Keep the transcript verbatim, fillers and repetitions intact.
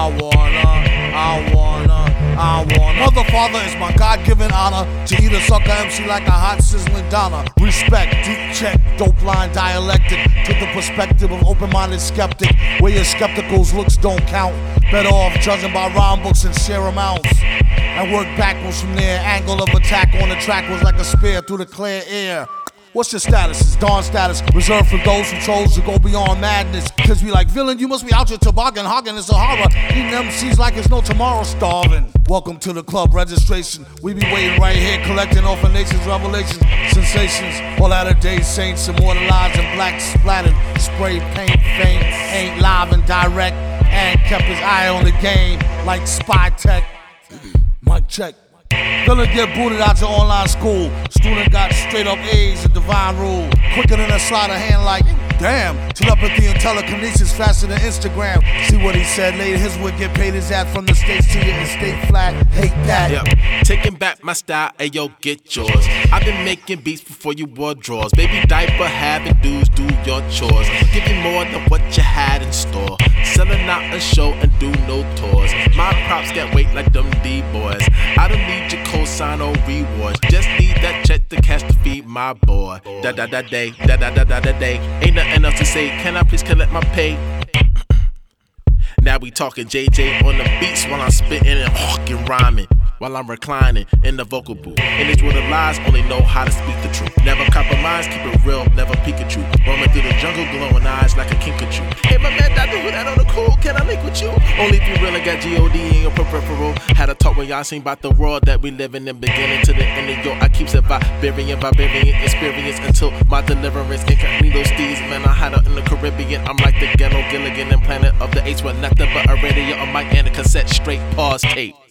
I wanna, I wanna, I wanna. Mother, father, it's my God-given honor to eat a sucker M C like a hot sizzling Donna. Respect, deep check, dope line dialectic to the perspective of open-minded skeptic, where your skeptical's looks don't count. Better off judging by rhyme books and share amounts, and work backwards from there. Angle of attack on the track was like a spear through the clear air. What's your status? It's Dawn status, reserved for those who chose to go beyond madness. Cause we like, villain, you must be out your toboggan, hogging it's a horror. Eating M Cs like it's no tomorrow, starving. Welcome to the club registration. We be waiting right here, collecting off of nation's revelations, sensations. All out of days, saints immortalized in black splattered, spray paint, faint, ain't live and direct, and kept his eye on the game like spy tech. Mic check. Villain get booted out your online school. Student got straight up A's and divine rule. Quicker than a sleight of hand like, damn. Telepathy and telekinesis faster than Instagram. See what he said later, his would get paid his ad from the states to your estate flat. Hate that. Yeah. Taking back my style, ayo, get yours. I've been making beats before you wore drawers. Baby diaper having dudes do your chores. Give you more than what you had in store. Selling out a show and do no tours. My props get weight like them D-boys. I don't need your cosign or rewards. Just need that check to cash to feed my boy. Da da da day, da da da da da day. Ain't nothing else to say. Can I please collect my pay? Now we talking J J on the beats while I'm spitting and hawking rhyming. While I'm reclining in the vocal booth. In this world of lies, only know how to speak the truth. Never compromise, keep it real, never Pikachu. Roaming through the jungle, glowing eyes like a kinkajou. Hey my man, I do that on the cool, can I link with you? Only if you really got G O D in your peripheral. Had a talk when y'all seen about the world that we live in, beginning to the end of yo. I keep it Viberian, Barbarian experience until my deliverance. Incognito steeds, man, I hide out in the Caribbean. I'm like the ghetto Gilligan and Planet of the Apes with nothing but a radio, a mic and a cassette, straight pause tape.